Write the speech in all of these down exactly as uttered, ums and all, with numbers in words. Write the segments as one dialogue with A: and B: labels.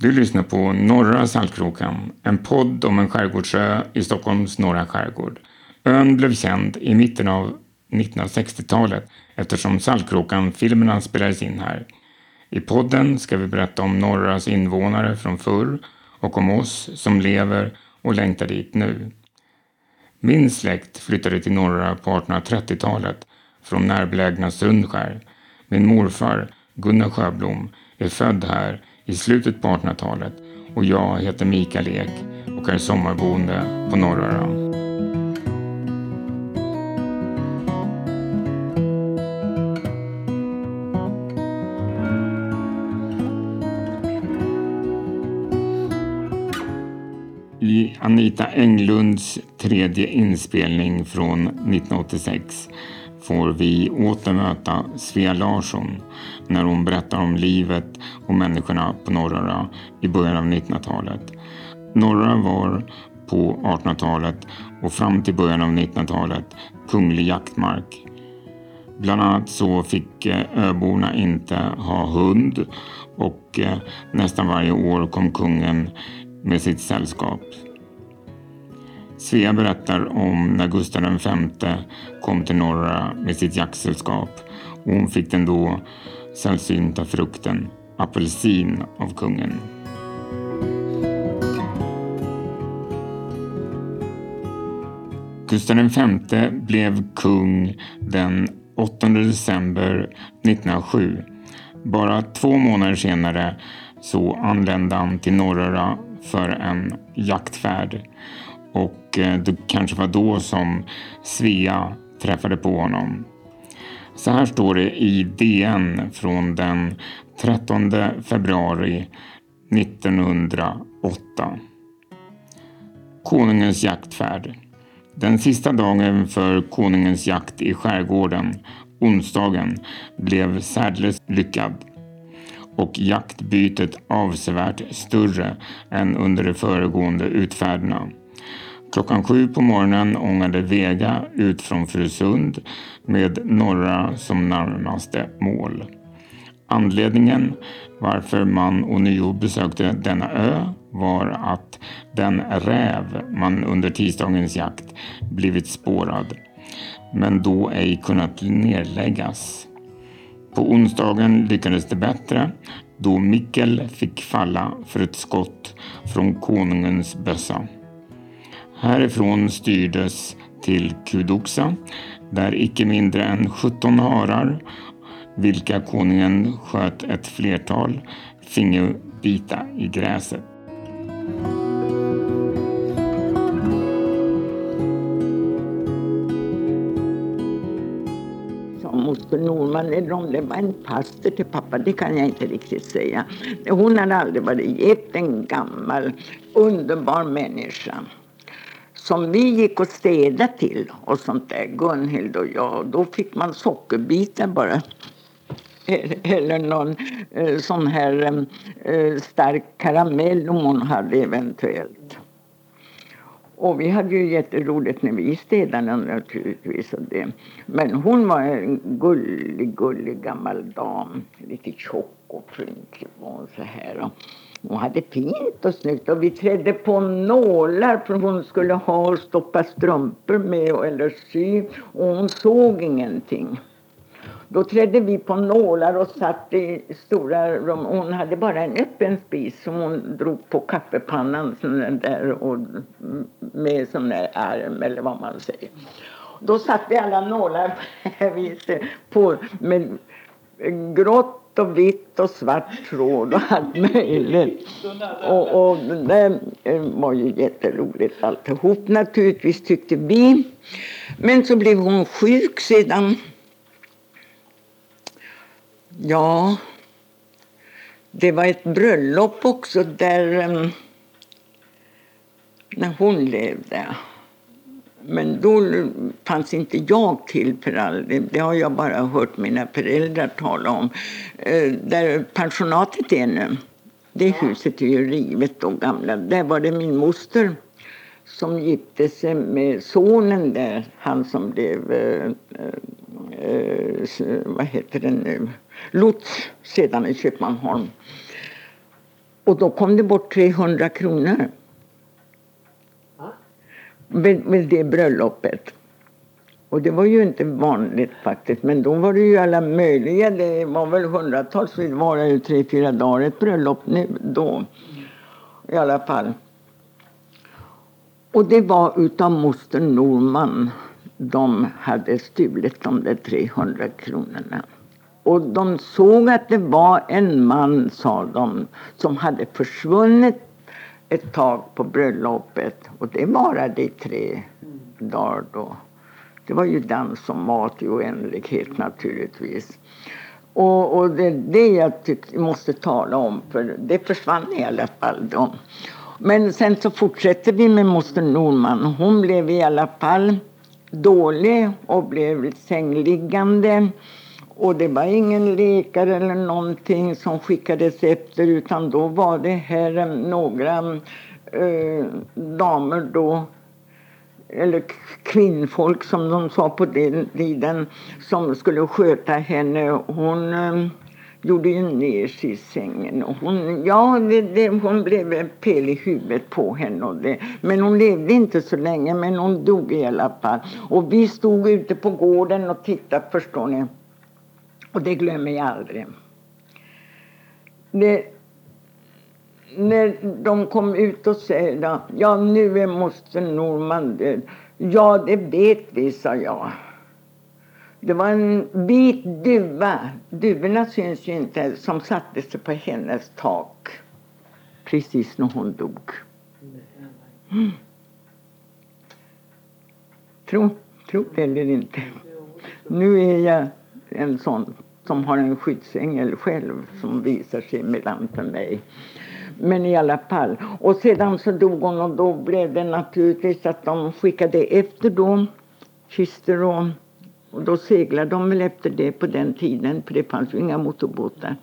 A: Du lyssnar på Norra Saltkrokan, en podd om en skärgårdsö i Stockholms norra skärgård. Ön blev känd i mitten av nittonhundrasextiotalet eftersom Saltkrokan-filmerna spelades in här. I podden ska vi berätta om Norras invånare från förr och om oss som lever och längtar dit nu. Min släkt flyttade till Norra på artonhundratrettiotalet från närbelägna Sundskär. Min morfar, Gunnar Sjöblom, är född här i slutet på artonhundratalet och jag heter Mikael Ek och är sommarboende på Norra. I Anita Englunds tredje inspelning från nittonhundraåttiosex får vi återmöta Svea Larsson när hon berättar om livet och människorna på Norra i början av nittonhundratalet. Norra var på artonhundratalet och fram till början av nittonhundratalet kunglig jaktmark. Bland annat så fick öborna inte ha hund och nästan varje år kom kungen med sitt sällskap. Svea berättar om när Gustav den femte kom till Norra med sitt jaktsällskap och hon fick den då sällsynta frukten, apelsin, av kungen. Gustav den femte blev kung den åttonde december nittonhundrasju. Bara två månader senare så anlände han till Norra för en jaktfärd. Och det kanske var då som Svea träffade på honom. Så här står det i D N från den trettonde februari nittonhundraåtta. Konungens jaktfärd. Den sista dagen för konungens jakt i skärgården, onsdagen, blev särdeles lyckad. Och jaktbytet avsevärt större än under de föregående utfärderna. Klockan sju på morgonen ångade Vega ut från Frösund med Norra som närmaste mål. Anledningen varför man ånyo besökte denna ö var att den räv man under tisdagens jakt blivit spårad, men då ej kunnat nedläggas. På onsdagen lyckades det bättre då Mikkel fick falla för ett skott från konungens bössa. Härifrån styrdes till Kudoxa där icke mindre än sjutton harar, vilka konungen sköt ett flertal, finge bita i gräset.
B: Moster Norman, eller om det var en pastor till pappa, det kan jag inte riktigt säga. Hon hade aldrig varit gift, en gammal, underbar människa. Som vi gick och städade till och sånt där, Gunhild och jag. Då fick man sockerbitar bara. Eller någon eh, sån här eh, stark karamell om hon hade eventuellt. Och vi hade ju jätteroligt när vi städade naturligtvis. Och det. Men hon var en gullig, gullig gammal dam. Lite tjock och frynklig och så här. Hon hade fint och snyggt. Och vi trädde på nålar för hon skulle ha och stoppa strumpor med eller sy. Och hon såg ingenting. Då trädde vi på nålar och satt i stora rum. Hon hade bara en öppen spis som hon drog på kaffepannan sån där, och med sån där arm eller vad man säger. Då satt vi alla nålar på med grått och vitt och svart tråd och allt möjligt. Och, och det var ju jätteroligt alltihop naturligtvis tyckte vi. Men så blev hon sjuk sedan. Ja, det var ett bröllop också där um, när hon levde. Men då fanns inte jag till för all det. Det har jag bara hört mina föräldrar tala om. Uh, där pensionatet är nu, det huset är ju rivet och gamla. Där var det min moster som gifte sig med sonen där. Han som blev, uh, uh, vad heter det nu? Lots sedan i Köpmanholm. Och då kom det bort trehundra kronor. Med, med det bröllopet. Och det var ju inte vanligt faktiskt. Men då var det ju alla möjliga. Det var väl hundratals. Det var ju tre, fyra dagar ett bröllop nu då. I alla fall. Och det var utav moster Norman. De hade stulit de där trehundra kronorna. Och de såg att det var en man, sa de, som hade försvunnit ett tag på bröllopet. Och det varade i tre dagar då. Det var ju dans som mat i oändlighet naturligtvis. Och, och det är det jag tycker måste tala om. För det försvann i alla fall då. Men sen så fortsätter vi med moster Norman. Hon blev i alla fall dålig och blev sängliggande. Och det var ingen läkare eller någonting som skickades efter. Utan då var det här några eh, damer då. Eller kvinnfolk som de sa på den tiden. Som skulle sköta henne. Hon eh, gjorde ju ner sig i sängen. Och hon, ja, det, det, hon blev pel i huvudet på henne. Och det. Men hon levde inte så länge. Men hon dog i alla fall. Och vi stod ute på gården och tittade, förstår ni. Och det glömmer jag aldrig. Det, när de kom ut och sa, ja nu är moster Norman död. Ja, det vet vi, sa jag. Det var en vit duva. Duvorna syns ju inte, som satte sig på hennes tak. Precis när hon dog. Mm. Tro, tro det eller inte. Nu är jag en sån som har en skyddsängel själv som visar sig mellan för mig. Men i alla fall. Och sedan så dog hon och då blev det naturligtvis att de skickade efter då kister och, och då seglade de väl efter det på den tiden, för det fanns ju inga motorbåtar.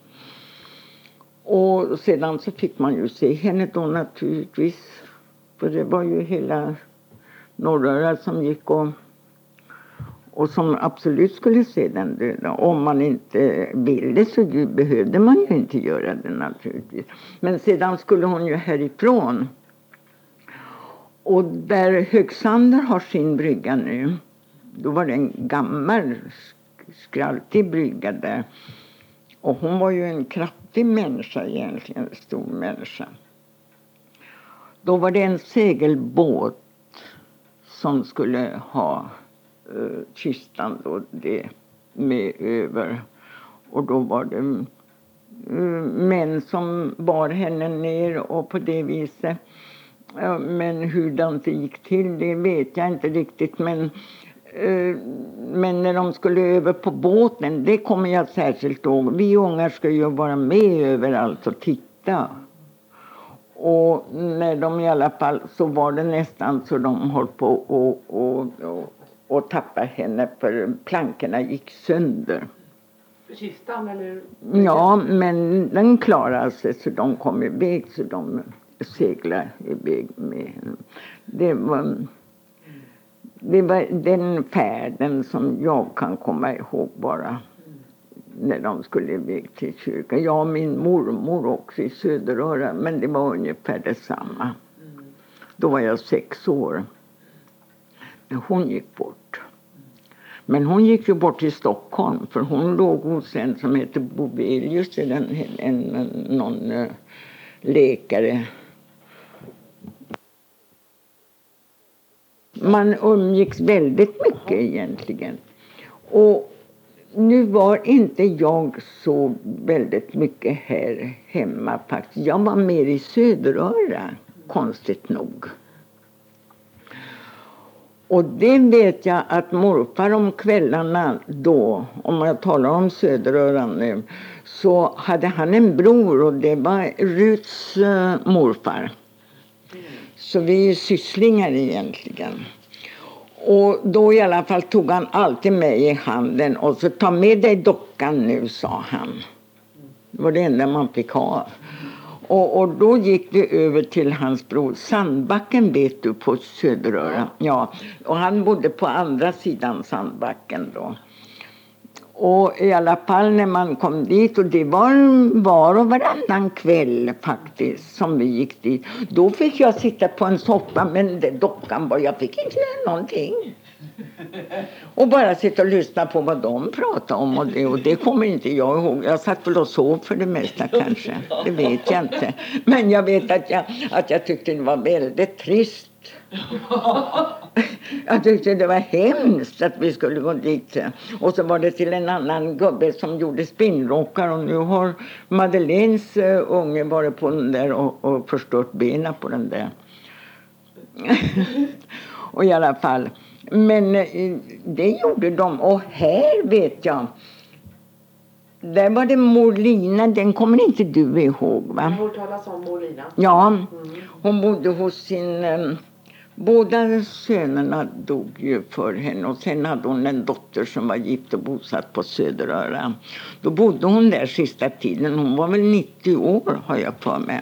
B: Och sedan så fick man ju se henne då naturligtvis. För det var ju hela norröra som gick och Och som absolut skulle se den döda. Om man inte ville så behövde man ju inte göra det naturligtvis. Men sedan skulle hon ju härifrån. Och där Högsander har sin brygga nu. Då var det en gammal skraltig brygga där. Och hon var ju en kraftig människa egentligen. En stor människa. Då var det en segelbåt som skulle ha Uh, kistan då det med över. Och då var det uh, män som bar henne ner och på det viset. Uh, men hur det inte gick till det vet jag inte riktigt. Men, uh, men när de skulle över på båten, det kommer jag särskilt ihåg. Vi ungar ska ju vara med överallt och titta. Och när de i alla fall så var det nästan så de höll på och, och, och och tappade henne för plankorna gick sönder.
C: Kistan eller?
B: Ja, men den klarade sig så de kom iväg så de seglade iväg med henne. Det var, det var den färden som jag kan komma ihåg bara. När de skulle iväg till kyrkan. Jag och min mormor också i Söderöra, men det var ungefär detsamma. Då var jag sex år. När hon gick bort. Men hon gick ju bort till Stockholm. För hon låg hos en som heter Bovelius. En, en, en, någon uh, läkare. Man umgicks väldigt mycket egentligen. Och nu var inte jag så väldigt mycket här hemma faktiskt. Jag var mer i Söderöra, konstigt nog. Och det vet jag att morfar om kvällarna då, om jag talar om Söderöran nu, så hade han en bror och det var Ruts uh, morfar. Så vi är sysslingar egentligen. Och då i alla fall tog han alltid mig i handen och så ta med dig dockan nu, sa han. Det var det enda man fick ha. Och, och då gick vi över till hans bror Sandbacken, vet du, på Söderöra. Ja, och han bodde på andra sidan Sandbacken då. Och i alla fall när man kom dit, och det var var och varannan kväll faktiskt som vi gick dit. Då fick jag sitta på en soffa, men det dockan var, jag fick inte göra någonting. Och bara sitta och lyssna på vad de pratade om och det, och det kommer inte jag ihåg. Jag satt väl och sov för det mesta kanske, det vet jag inte. Men jag vet att jag, att jag tyckte det var väldigt trist. Jag tyckte det var hemskt att vi skulle gå dit. Och så var det till en annan gubbe som gjorde spinnrockar, och nu har Madeleines uh, unge varit på den där och, och förstört benen på den där. Och i alla fall, men uh, det gjorde de. Och här vet jag, där var det Morlina, den kommer inte du ihåg, va?
C: Jag har hört talas om Morlina.
B: Ja,
C: Mm.
B: hon bodde hos sin... Um, Båda sönerna dog ju för henne, och sen hade hon en dotter som var gift och bosatt på Söderöra. Då bodde hon där sista tiden, hon var väl nittio år har jag för mig.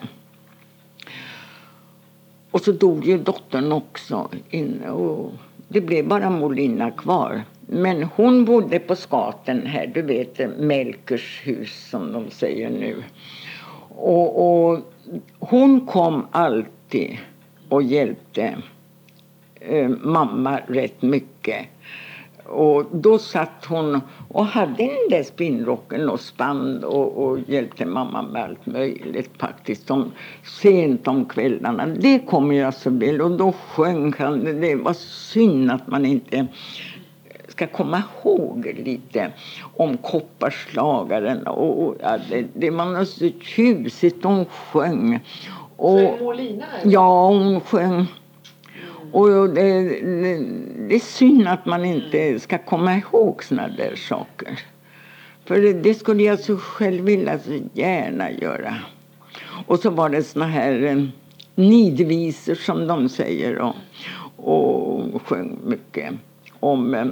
B: Och så dog ju dottern också inne, och det blev bara Molina kvar. Men hon bodde på Skaten här, du vet, Melkers hus som de säger nu. Och, och hon kom alltid och hjälpte eh, mamma rätt mycket. Och då satt hon och hade den där spinnrocken och spann och, och hjälpte mamma med allt möjligt faktiskt. Som sent om kvällarna. Det kommer jag så väl. Och då sjöng han. Det var synd att man inte ska komma ihåg lite om kopparslagaren. Och, och ja, det, det var så tjusigt hon sjöng. Och,
C: Så Molina? Eller?
B: Ja, hon sjöng. Och det, det, det är synd att man inte ska komma ihåg såna där saker. För det, det skulle jag så själv vilja så gärna göra. Och så var det såna här eh, nidvisor som de säger. Och, och sjöng mycket om... Eh,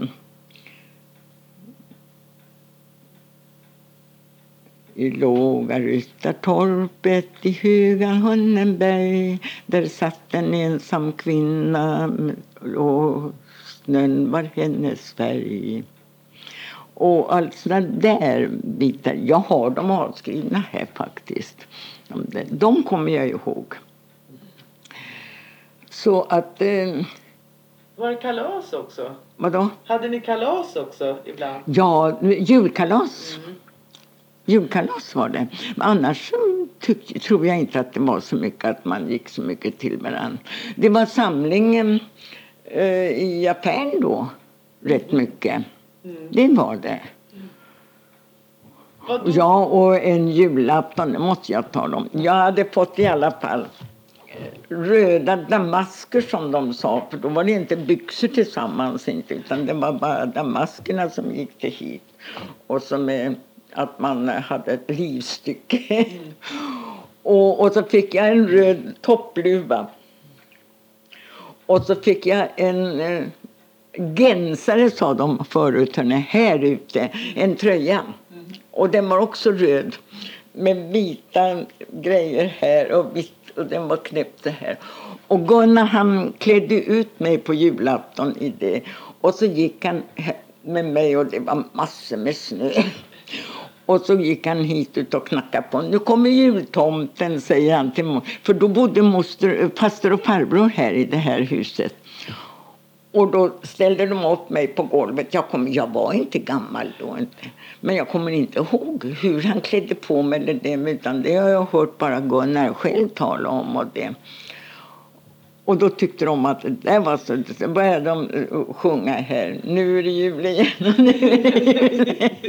B: I låga ryttartorpet i Högan Hunnenberg, där satt en ensam kvinna och snön var hennes färg. Och allt sådana där bitar, jag har dem avskrivna här faktiskt. De kommer jag ihåg. Så att... Eh,
C: var det kalas också?
B: Vadå?
C: Hade ni kalas också ibland?
B: Ja, julkalas.
C: Mm.
B: Julkalas var det. Men annars tyck, tror jag inte att det var så mycket att man gick så mycket till varandra. Det var samlingen eh, i affären då. Rätt mycket. Mm. Det var det.
C: Mm.
B: Ja, och en julafton, det måste jag ta dem. Jag hade fått i alla fall röda damasker som de sa. För då var det inte byxor tillsammans inte, utan det var bara damaskerna som gick till hit. Och som är... att man hade ett livstycke. Mm. och, och så fick jag en röd toppluva. Och så fick jag en eh, gensare, sa de förut, henne, här ute. En tröja. Mm. Och den var också röd. Med vita grejer här och vitt. Och den var knäppt här. Och Gunnar, han klädde ut mig på julafton i det. Och så gick han med mig, och det var massor med snö. Och så gick han hit ut och knackade på. Nu kommer jultomten, säger han till moster. För då bodde moster, faster och farbror här i det här huset. Och då ställde de upp mig på golvet. Jag, kom, jag var inte gammal då inte. Men jag kommer inte ihåg hur han klädde på mig eller det. Utan det har jag hört bara Gunnar själv tala om och det. Och då tyckte de att det var så. Så började de sjunga här. Nu är det jul igen och nu är det jul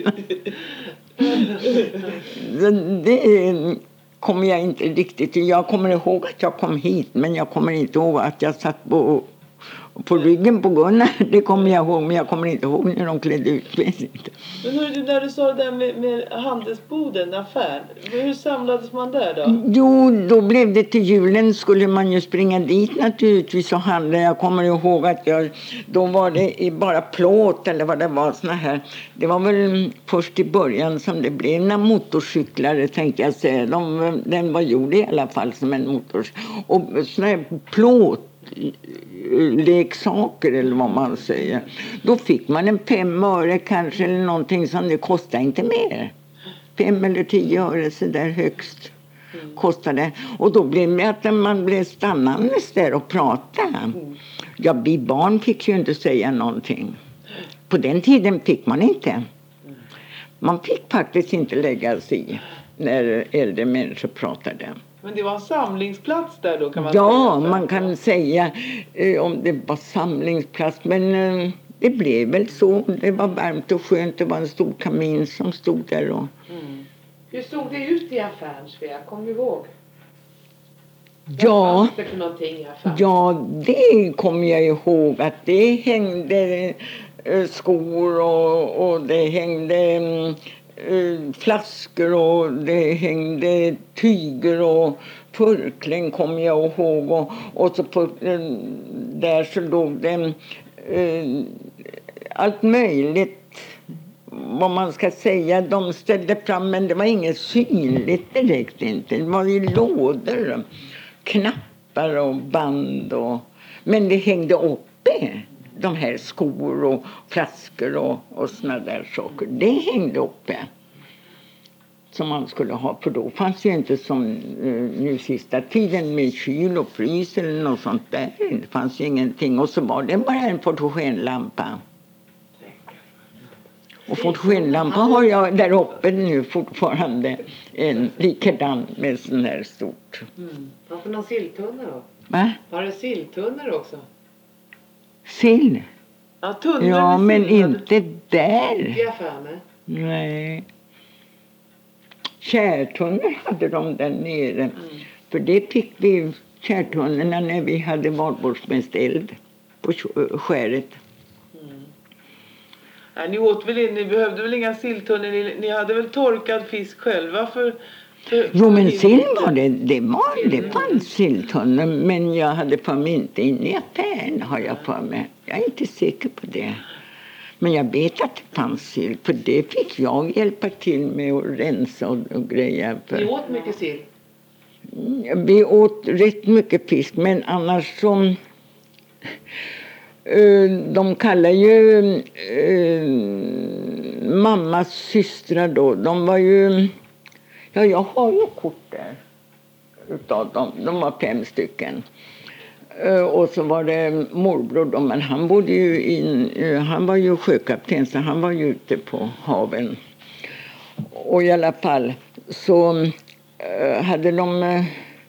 B: igen. Det kommer jag inte riktigt. Jag kommer ihåg att jag kom hit. Men jag kommer inte ihåg att jag satt på, på ryggen på Gunnar. Det kommer jag ihåg. Men jag kommer inte ihåg när de klädde ut mig.
C: Men hur, när du sa det där med, med handelsboden, affär. Hur samlades man där då?
B: Jo, då blev det till julen. Skulle man ju springa dit naturligtvis och handla. Jag kommer ihåg att jag, då var det bara plåt eller vad det var såna här. Det var väl först i början som det blev när motorcyklar, tänkte jag säga. De, den var gjord i alla fall som en motor. Och såna här plåt. leksaker eller vad man säger. Då fick man en fem öre kanske eller någonting som det kostade inte mer. Fem eller tio öre så där högst kostade. Och då blev det att man blev stannandes där och pratade. Ja, vi barn fick ju inte säga någonting. På den tiden fick man inte. Man fick faktiskt inte lägga sig i när äldre människor pratade.
C: Men det var en samlingsplats där då kan man
B: ja,
C: säga.
B: man kan säga eh, om det var samlingsplats. Men eh, det blev väl så. Det var varmt och skönt. Det var en stor kamin som stod där. Och...
D: Mm. Hur såg det ut i affären, Svea? Kom du ihåg?
B: Ja,
D: Vad fanns det för någonting i affären?
B: ja, det kommer jag ihåg. Att det hängde eh, skor och, och det hängde... Mm, flaskor och det hängde tyger och förkläng kommer jag ihåg och, och så på där så låg det eh, allt möjligt vad man ska säga. De ställde fram men det var inget synligt direkt inte. Det var ju lådor, knappar och band och, men det hängde uppe. De här skor och flaskor och, och såna där saker. Det hängde uppe. Som man skulle ha. För då fanns ju inte som uh, nu sista tiden med kyl och frys eller något sånt där. Det fanns ju ingenting. Och så var det bara en fotogenlampa. Och fotogenlampa har jag där uppe nu fortfarande. En likadan med sån här stort.
D: Mm. Varför någon silltunna då?
B: Va?
D: Var det silltunnor också?
B: Sill?
C: Ja, tunnor
B: Ja,
C: med
B: men
C: sill.
B: inte där.
D: I affären?
B: Nej. Kärtunnor hade de där nere.
D: Mm.
B: För det fick vi kärtunnorna när vi hade valborgsmässeld på skäret.
C: Mm. Nej, ni åt väl in, ni behövde väl inga silltunnor, ni, ni hade väl torkad fisk själva för... för
B: Jo, men
C: för
B: sill var det, det var det fanns silltunnor, men jag hade för mig inte in i affären har jag för mig. Jag är inte säker på det. Men jag vet att det fanns sill, för det fick jag hjälpa till med att rensa och, och grejer. För.
D: Ni åt mycket sill?
B: Vi åt rätt mycket fisk, men annars som... Uh, de kallar ju uh, mammas systrar då. De var ju... Ja, jag har ju kort där utav dem. De var fem stycken. Uh, och så var det morbror då, men han bodde ju in... Uh, han var ju sjökapten, så han var ju ute på haven. Och i alla fall så uh, hade de... Uh,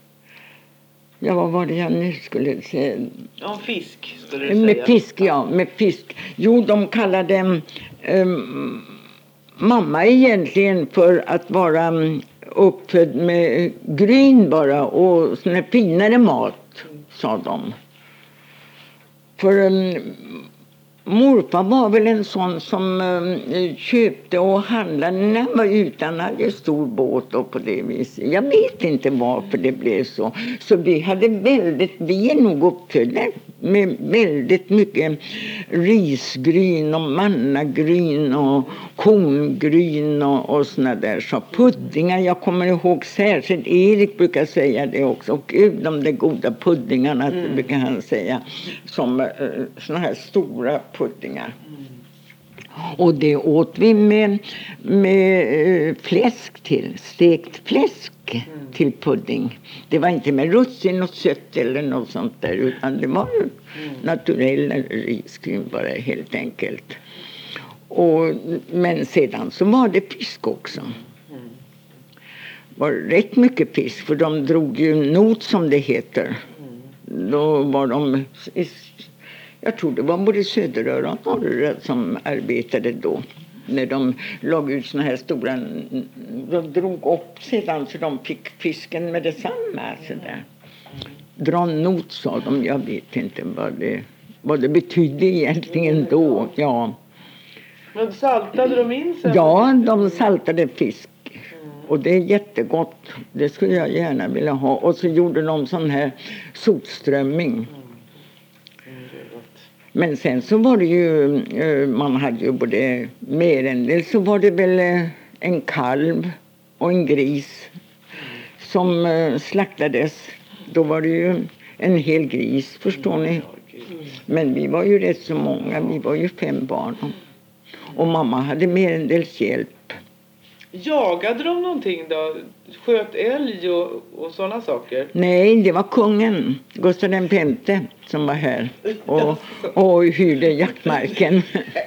B: Ja, vad var det jag nu skulle säga?
C: Ja, fisk skulle du
B: med
C: säga.
B: fisk, ja. Med fisk. Jo, de kallade um, mamma egentligen för att vara um, uppfödd med gryn bara. Och sån här finare mat, sa de. För um, morfar var väl en sån som um, köpte och handlade när han var ute. Han hade stor båt och på det viset. Jag vet inte varför det blev så. Så vi hade väldigt, vi är nog uppfödda med väldigt mycket risgryn och mannagryn och korngryn och, och såna där. Så puddingar, jag kommer ihåg särskilt, Erik brukar säga det också. Och gud, de där goda puddingarna, mm. brukar han säga. Som uh, såna här stora puddingar. Mm. Och det åt vi med, med uh, fläsk till, stekt fläsk mm. till pudding. Det var inte med russin och sött eller något sånt där, utan det var mm. naturell risgryn bara helt enkelt. Och, men sedan så var det fisk också. Mm. Var rätt mycket fisk, för de drog ju not som det heter. Mm. Då var de... Jag tror det var både Söderöra och Norröra som arbetade då. När de låg ut såna här stora... De drog upp sedan så de fick fisken med detsamma. Så där. Dra not, sa de. Jag vet inte vad det, vad det betydde egentligen då. Ja.
C: Men saltade de in sen?
B: Ja, de saltade fisk. Och det är jättegott. Det skulle jag gärna vilja ha. Och så gjorde de sån här sotströmming. Men sen så var det ju, man hade ju både mer än det, så var det väl en kalv och en gris som slaktades. Då var det ju En hel gris, förstår ni. Men vi var ju rätt så många. Vi var ju fem barn. Och mamma hade merendels hjälp.
C: Jagade de någonting då? Sköt älg och, och sådana saker?
B: Nej, det var kungen, Gustav den femte, som var här. Och, och hyrde jaktmarken.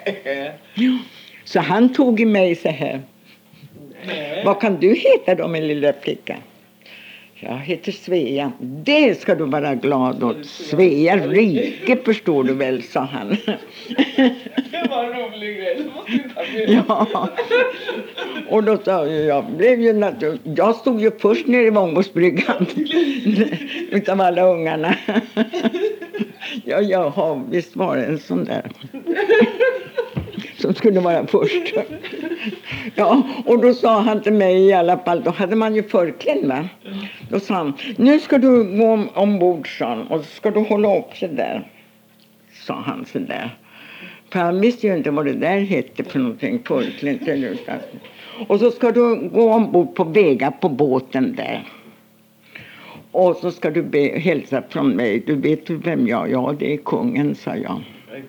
B: Så han tog i mig så här. Nej. Vad kan du heta då, min lilla flicka? Jag heter Svea. Det ska du vara glad åt. Svea rike, förstår du väl, sa han.
C: Det var en rolig grej.
B: Ja. Och då sa jag, jag blev ju naturligt. Jag stod ju först nere i Vångbåsbryggan. Utav alla ungarna. Ja, jaha, visst var det en sån där. Som skulle vara först. Ja, och då sa han till mig i alla fall, då hade man ju förklädd, va? Då sa han, nu ska du gå ombord, sa han, och så ska du hålla upp sig där. Sa han så där. För han visste ju inte vad det där hette för någonting, förklädd eller utan. Och så ska du gå ombord på Vega på båten där. Och så ska du be, hälsa från mig. Du vet vem jag är? Ja, det är kungen, sa jag.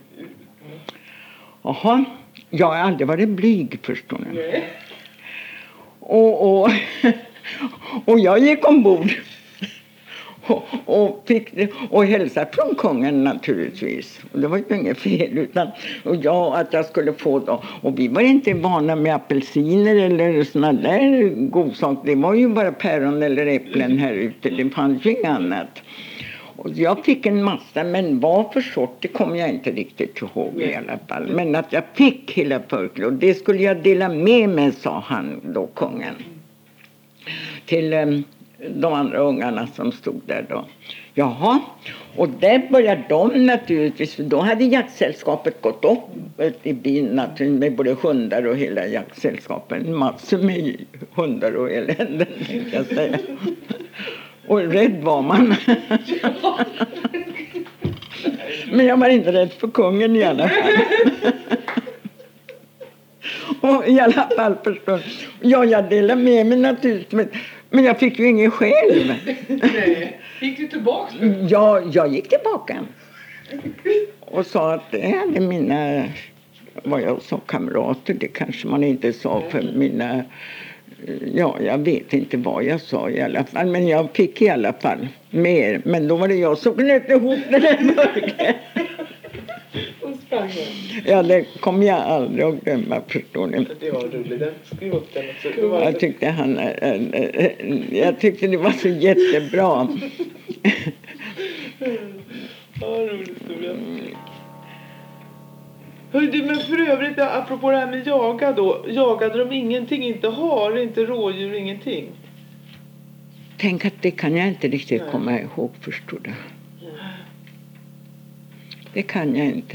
B: Jaha, jag har aldrig varit blyg, förstår ni. Nej. Och, och, och jag gick ombord och, och, fick, och hälsade från kungen naturligtvis. Och det var ju inget fel, utan och jag, att jag skulle få då. Och vi var inte vana med apelsiner eller såna där godsaker. Det var ju bara päron eller äpplen här ute. Det fanns ju inget annat. Och jag fick en massa, men vad för sort, det kommer jag inte riktigt ihåg i alla fall. Men att jag fick hela förklädet, och det skulle jag dela med mig, sa han då, kungen. Till um, de andra ungarna som stod där då. Jaha, och där började de naturligtvis, för då hade jaktsällskapet gått upp i byn naturligtvis med både hundar och hela jaktsällskapet. Massor med hundar och elände, kan jag säga. Och rädd var man. Men jag var inte rädd för kungen i alla fall. Och i alla fall förstår. Ja, jag delade med mig naturligtvis. Men jag fick ju ingen själv.
C: Nej. Gick du tillbaka?
B: Ja, jag gick tillbaka. Och sa att det hade mina, vad jag sa, kamrater. Det kanske man inte sa för mina... Ja, jag vet inte vad jag sa i alla fall. Men jag fick i alla fall mer. Men då var det jag som knöt ihop den där mörken.
C: Och sprang.
B: Ja, det kommer jag aldrig att glömma, förstår ni.
C: Det var roligt. Skriv upp den också.
B: Jag tyckte han... Jag tyckte det var så jättebra.
C: Ja, roligt historia. Hör du, men för övrigt, apropå det här med jaga då. Jagade de ingenting? Inte har, inte rådjur, ingenting?
B: Tänk att det kan jag inte riktigt Nej. komma ihåg, förstår du. Nej. Det kan jag inte.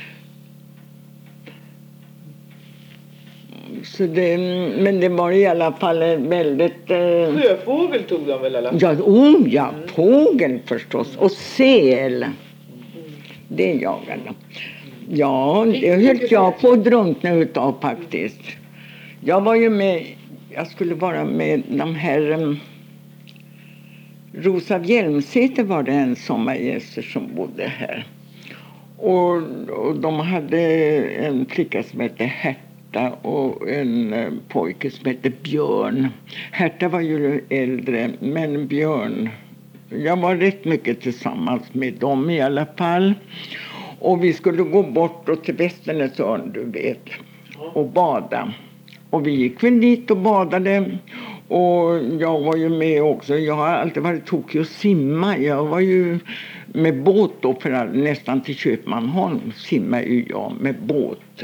B: Så det, men det var i alla fall väldigt... Eh...
C: Sjöfågel tog de väl alla?
B: Ja, oh, ja, mm. fågel förstås. Och säl. Mm. Det jagade de. Ja, det höll jag på att drunkna utav faktiskt. Jag var ju med, jag skulle vara med de här, um, Rosa Hjelmsäter var det en sommargäster som bodde här. Och, och de hade en flicka som hette Herta och en uh, pojke som hette Björn. Herta var ju äldre, men Björn, jag var rätt mycket tillsammans med dem i alla fall. Och vi skulle gå bort och till Västernäsörn, du vet, och bada. Och vi gick väl dit och badade. Och jag var ju med också. Jag har alltid varit tokig och simma. Jag var ju med båt då för all, nästan till Köpmanholm. Simma ju jag med båt.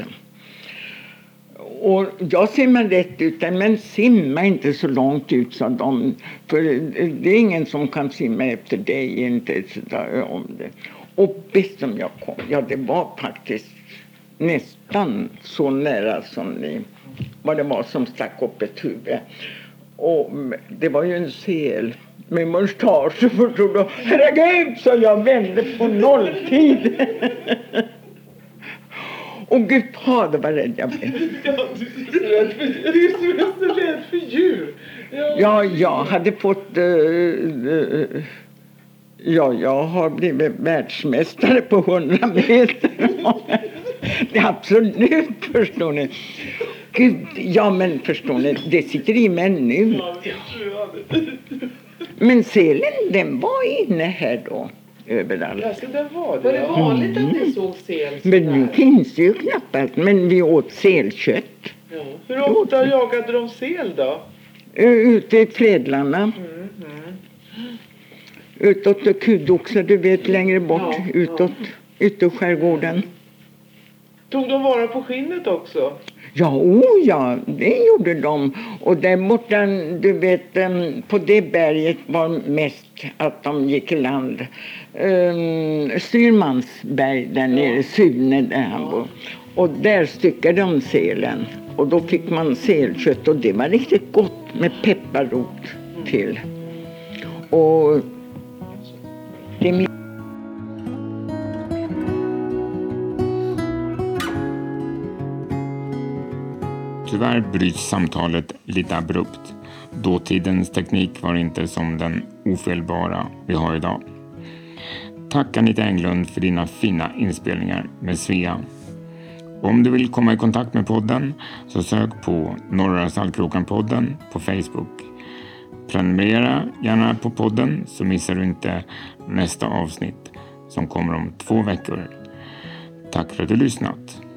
B: Och jag simmar rätt ut, men simma inte så långt ut, sa de. För det är ingen som kan simma efter dig, inte sådär om det. Och bäst som jag kom, ja det var faktiskt nästan så nära som ni, vad det var som stack upp ett huvud. Och det var ju en sel med mustasch, förstod du. Herregud, så jag vände på nolltid. Och gud, fader vad rädd jag blev.
C: Ja, du är så rädd för djur.
B: Ja, jag hade fått... Uh, uh, Ja, jag har blivit världsmästare på hundra meter. Det är absolut, förstår ni. Gud, ja men förstår ni, det sitter i mig nu. Men selen, den var inne här då, överallt.
C: Alltså, det var det.
D: Var det vanligt att ni såg sel?
B: Men nu finns det ju knappast, men vi åt selkött.
C: Ja. Hur ofta jagade de sel då?
B: Ute i Fredlarna.
C: Mm,
B: Utåt Kudoxa, du vet, längre bort.
D: Ja,
B: Utåt ytterskärgården.
C: Tog de vara på skinnet också?
B: Ja, oh ja, det gjorde de. Och där borta, du vet, em, på det berget var mest att de gick i land. Um, Styrmansberg där nere, Sune där han bor. Och där styckade de selen. Och då fick man selkött och det var riktigt gott med pepparrot till. Och det är min...
A: Tyvärr bryts samtalet lite abrupt. Dåtidens teknik var inte som den ofelbara vi har idag. Tack Anita Englund för dina fina inspelningar med Svea. Om du vill komma i kontakt med podden så sök på Norra Saltkrokan-podden på Facebook. Prenumerera gärna på podden så missar du inte nästa avsnitt som kommer om två veckor. Tack för att du lyssnat.